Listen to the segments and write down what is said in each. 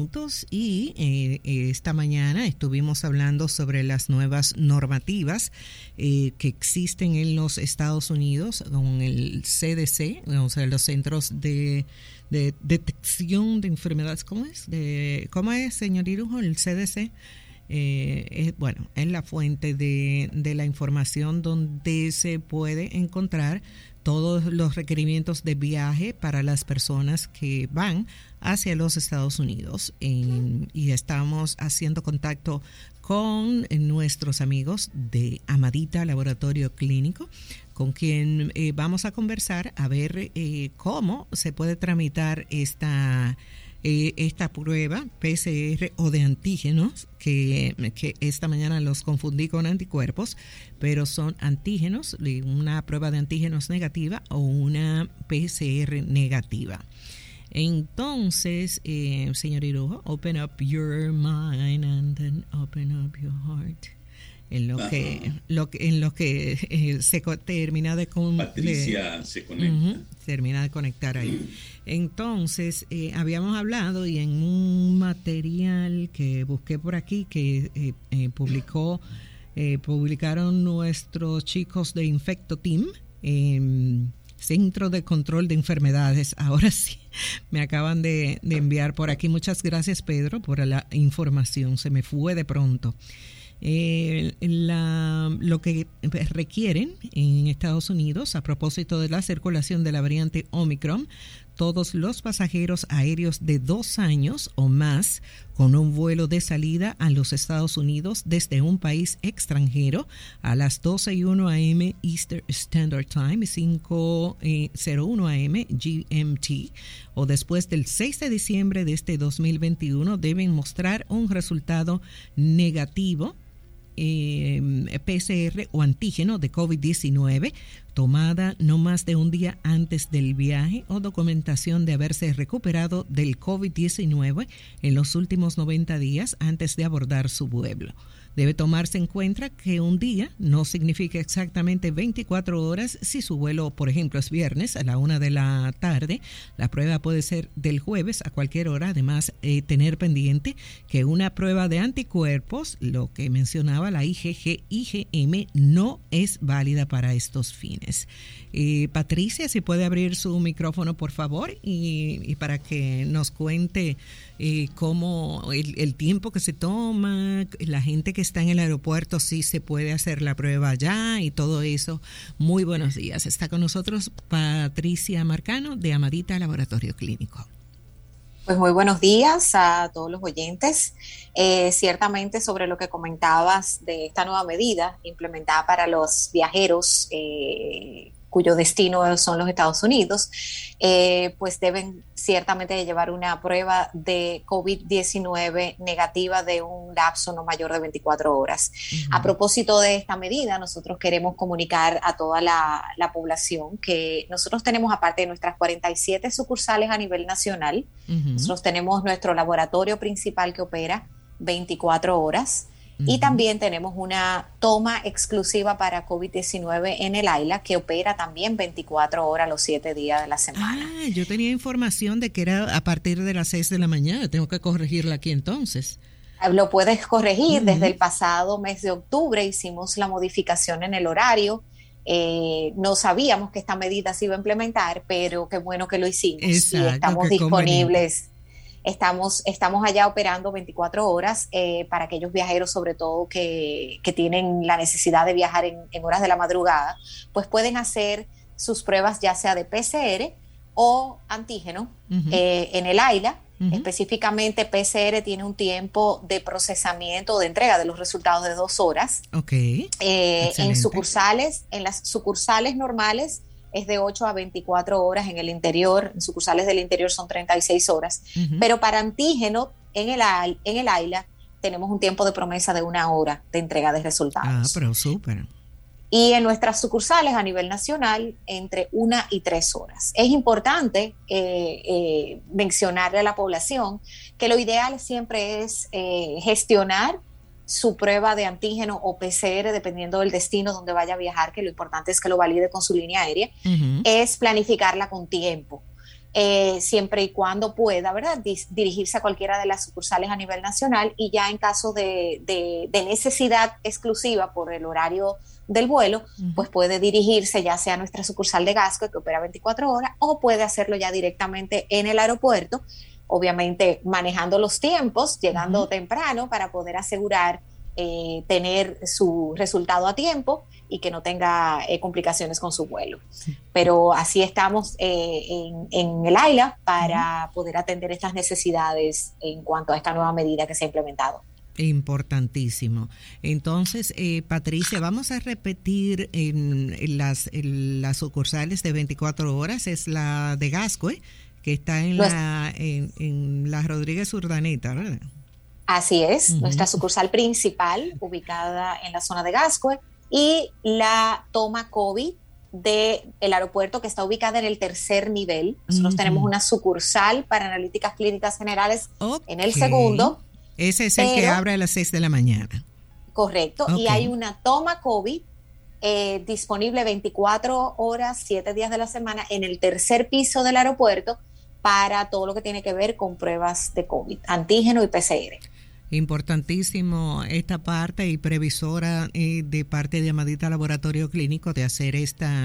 minutos y esta mañana estuvimos hablando sobre las nuevas normativas que existen en los Estados Unidos con el CDC, o sea, los Centros de Detección de Enfermedades. ¿Cómo es, señor Irujo, el CDC? Es la fuente de la información donde se puede encontrar todos los requerimientos de viaje para las personas que van hacia los Estados Unidos. Y estamos haciendo contacto con nuestros amigos de Amadita Laboratorio Clínico, con quien vamos a conversar a ver cómo se puede tramitar esta prueba PCR o de antígenos, que esta mañana los confundí con anticuerpos, pero son antígenos, una prueba de antígenos negativa o una PCR negativa. Entonces, señor Irujo, open up your mind and then open up your heart. En lo que se termina de Patricia se conecta. Termina de conectar ahí. Entonces, habíamos hablado, y en un material que busqué por aquí que publicaron nuestros chicos de Infecto Team, Centro de Control de Enfermedades. Ahora sí, me acaban de enviar por aquí. Muchas gracias, Pedro, por la información. Se me fue de pronto. Lo que requieren en Estados Unidos a propósito de la circulación de la variante Omicron: todos los pasajeros aéreos de 2 años o más con un vuelo de salida a los Estados Unidos desde un país extranjero a las 12:01 a.m. Eastern Standard Time, 5:01 a.m. GMT, o después del 6 de diciembre de este 2021 deben mostrar un resultado negativo PCR o antígeno de COVID-19 tomada no más de un día antes del viaje, o documentación de haberse recuperado del COVID-19 en los últimos 90 días antes de abordar su vuelo. Debe tomarse en cuenta que un día no significa exactamente 24 horas. Si su vuelo, por ejemplo, es viernes a la 1 de la tarde, la prueba puede ser del jueves a cualquier hora. Además, tener pendiente que una prueba de anticuerpos, lo que mencionaba la IgG-IgM, no es válida para estos fines. Patricia, si puede abrir su micrófono, por favor, y para que nos cuente cómo el tiempo que se toma, la gente que está en el aeropuerto, si se puede hacer la prueba ya y todo eso. Muy buenos días. Está con nosotros Patricia Marcano de Amadita Laboratorio Clínico. Pues muy buenos días a todos los oyentes. Ciertamente, sobre lo que comentabas de esta nueva medida implementada para los viajeros cuyo destino son los Estados Unidos, pues deben ciertamente llevar una prueba de COVID-19 negativa de un lapso no mayor de 24 horas. A propósito de esta medida, nosotros queremos comunicar a toda la población que nosotros tenemos, aparte de nuestras 47 sucursales a nivel nacional, nosotros tenemos nuestro laboratorio principal que opera 24 horas. Y también tenemos una toma exclusiva para COVID-19 en el AILA que opera también 24 horas los 7 días de la semana. Yo tenía información de que era a partir de las 6 de la mañana. Tengo que corregirla aquí entonces. Lo puedes corregir. Desde el pasado mes de octubre hicimos la modificación en el horario. No sabíamos que esta medida se iba a implementar, pero qué bueno que lo hicimos. Exacto, y estamos disponibles. Estamos allá operando 24 horas para aquellos viajeros, sobre todo que tienen la necesidad de viajar en horas de la madrugada, pues pueden hacer sus pruebas ya sea de PCR o antígeno en el AILA. Específicamente PCR tiene un tiempo de procesamiento, de entrega de los resultados de 2 horas. En las sucursales normales es de 8 a 24 horas, en el interior, en sucursales del interior son 36 horas, pero para antígeno en el AILA tenemos un tiempo de promesa de 1 hora de entrega de resultados. Pero súper. Y en nuestras sucursales a nivel nacional, entre 1 y 3 horas. Es importante mencionarle a la población que lo ideal siempre es gestionar su prueba de antígeno o PCR, dependiendo del destino donde vaya a viajar, que lo importante es que lo valide con su línea aérea, es planificarla con tiempo. siempre y cuando pueda, ¿verdad?, dirigirse a cualquiera de las sucursales a nivel nacional, y ya en caso de necesidad exclusiva por el horario del vuelo, pues puede dirigirse ya sea a nuestra sucursal de Gascue, que opera 24 horas, o puede hacerlo ya directamente en el aeropuerto, obviamente manejando los tiempos, llegando temprano para poder asegurar tener su resultado a tiempo y que no tenga complicaciones con su vuelo. Pero así estamos en el AILA para poder atender estas necesidades en cuanto a esta nueva medida que se ha implementado. Importantísimo. Entonces, Patricia, vamos a repetir en las sucursales de 24 horas. Es la de Gascue, que está en la Rodríguez Urdaneta, ¿verdad? Así es, nuestra sucursal principal, ubicada en la zona de Gascue, y la toma COVID del aeropuerto, que está ubicada en el tercer nivel. Nosotros tenemos una sucursal para analíticas clínicas generales en el segundo. Ese es el que abre a las 6 de la mañana. Correcto, y hay una toma COVID disponible 24 horas, 7 días de la semana en el tercer piso del aeropuerto para todo lo que tiene que ver con pruebas de COVID, antígeno y PCR. Importantísimo esta parte, y previsora de parte de Amadita Laboratorio Clínico de hacer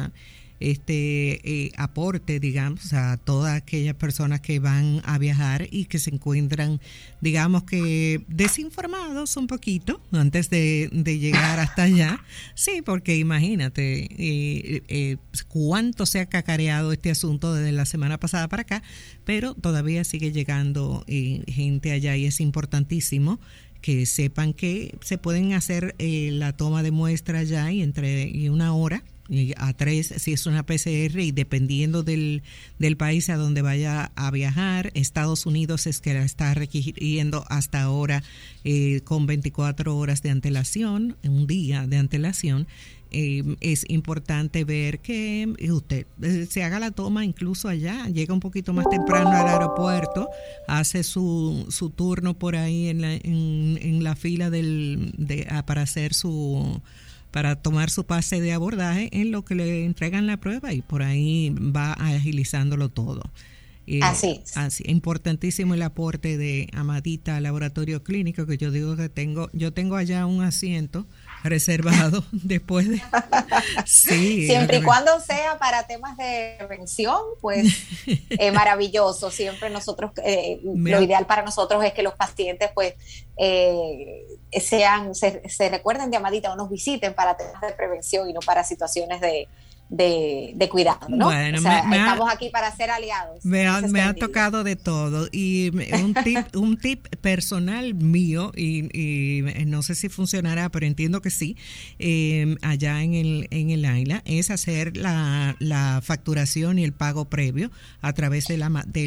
este aporte, digamos, a todas aquellas personas que van a viajar y que se encuentran, digamos, que desinformados un poquito antes de llegar hasta allá. Sí, porque imagínate cuánto se ha cacareado este asunto desde la semana pasada para acá, pero todavía sigue llegando gente allá, y es importantísimo que sepan que se pueden hacer la toma de muestra ya y una hora a 3 si es una PCR, y dependiendo del país a donde vaya a viajar. Estados Unidos es que la está requiriendo hasta ahora con 24 horas de antelación, un día de antelación. Es importante ver que usted se haga la toma incluso allá, llega un poquito más temprano al aeropuerto, hace su turno por ahí en la fila para tomar su pase de abordaje, en lo que le entregan la prueba, y por ahí va agilizándolo todo. Así es. Así, importantísimo el aporte de Amadita Laboratorio Clínico, que yo digo que yo tengo allá un asiento reservado después de... Sí, siempre y cuando sea para temas de prevención, pues maravilloso. Siempre nosotros, lo ideal para nosotros es que los pacientes pues se recuerden de Amadita o nos visiten para temas de prevención y no para situaciones de cuidado, ¿no? Bueno, estamos aquí para ser aliados. Me ha tocado de todo, y un tip personal mío, y no sé si funcionará, pero entiendo que sí, allá en el AILA, es hacer la facturación y el pago previo a través del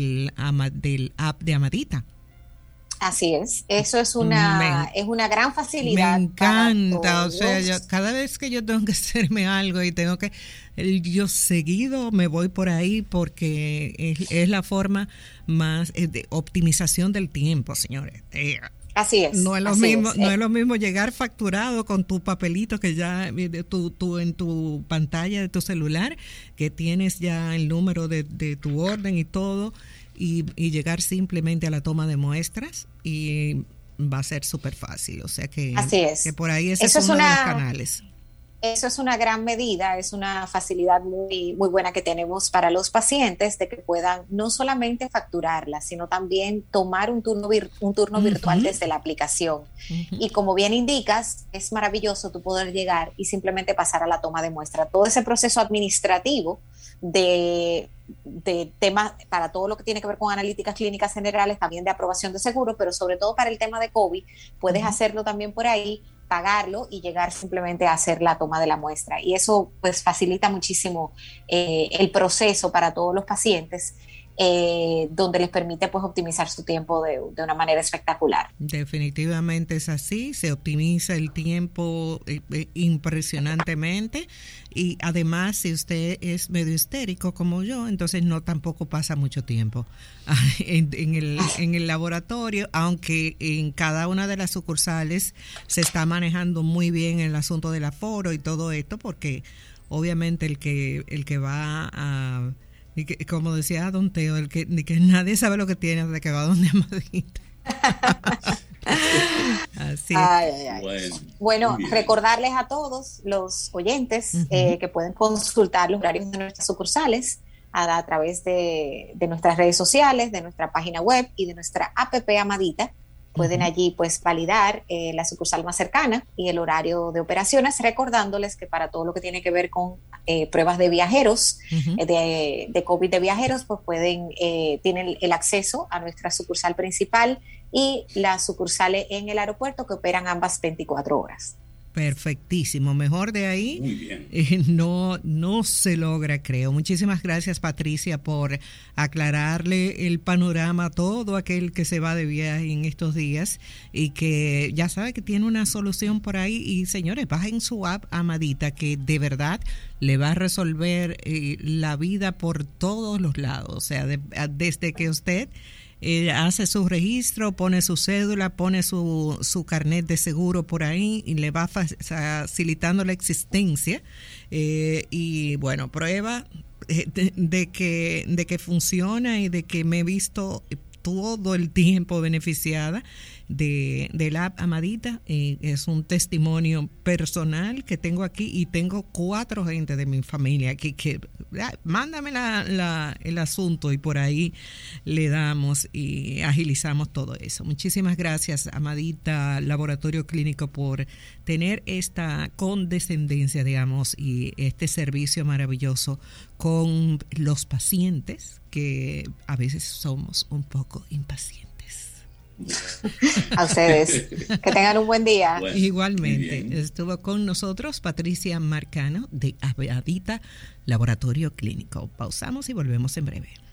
app de Amadita. Así es, eso es una gran facilidad. Me encanta, o sea, cada vez que yo tengo que hacerme algo y yo seguido me voy por ahí, porque es la forma más de optimización del tiempo, señores. Así es. No es lo mismo llegar facturado con tu papelito que ya tú en tu pantalla de tu celular, que tienes ya el número de tu orden y todo. Y llegar simplemente a la toma de muestras, y va a ser súper fácil. O sea que, así es. Que por ahí ese es uno de los canales. Eso es una gran medida, es una facilidad muy, muy buena que tenemos para los pacientes, de que puedan no solamente facturarla, sino también tomar un turno virtual desde la aplicación. Y como bien indicas, es maravilloso tú poder llegar y simplemente pasar a la toma de muestra. Todo ese proceso administrativo de temas para todo lo que tiene que ver con analíticas clínicas generales, también de aprobación de seguro, pero sobre todo para el tema de COVID, puedes hacerlo también por ahí, pagarlo y llegar simplemente a hacer la toma de la muestra. Y eso pues facilita muchísimo el proceso para todos los pacientes, donde les permite pues optimizar su tiempo de una manera espectacular. Definitivamente es así, se optimiza el tiempo impresionantemente, y además si usted es medio histérico como yo, entonces no tampoco pasa mucho tiempo en el laboratorio, aunque en cada una de las sucursales se está manejando muy bien el asunto del aforo y todo esto, porque obviamente el que va a Y que, como decía Don Teo, que nadie sabe lo que tiene hasta que va donde Amadita. Así es. Bueno, recordarles a todos los oyentes que pueden consultar los horarios de nuestras sucursales a través de nuestras redes sociales, de nuestra página web y de nuestra app Amadita. Pueden allí pues validar la sucursal más cercana y el horario de operaciones, recordándoles que para todo lo que tiene que ver con pruebas de viajeros, de COVID de viajeros, pues tienen el acceso a nuestra sucursal principal y las sucursales en el aeropuerto que operan ambas 24 horas. Perfectísimo, mejor de ahí. Muy bien. No se logra, creo. Muchísimas gracias, Patricia, por aclararle el panorama a todo aquel que se va de viaje en estos días y que ya sabe que tiene una solución por ahí. Y señores, bajen su app Amadita, que de verdad le va a resolver la vida por todos los lados. O sea, desde que usted hace su registro, pone su cédula, pone su carnet de seguro por ahí y le va facilitando la existencia y bueno, prueba de que funciona y de que me he visto todo el tiempo beneficiada de la app Amadita. Es un testimonio personal que tengo aquí y tengo 4 gente de mi familia que mándame el asunto y por ahí le damos y agilizamos todo eso. Muchísimas gracias, Amadita Laboratorio Clínico, por tener esta condescendencia, digamos, y este servicio maravilloso con los pacientes, que a veces somos un poco impacientes. A ustedes, que tengan un buen día. Bueno, igualmente, estuvo con nosotros Patricia Marcano de Amadita Laboratorio Clínico. Pausamos y volvemos en breve.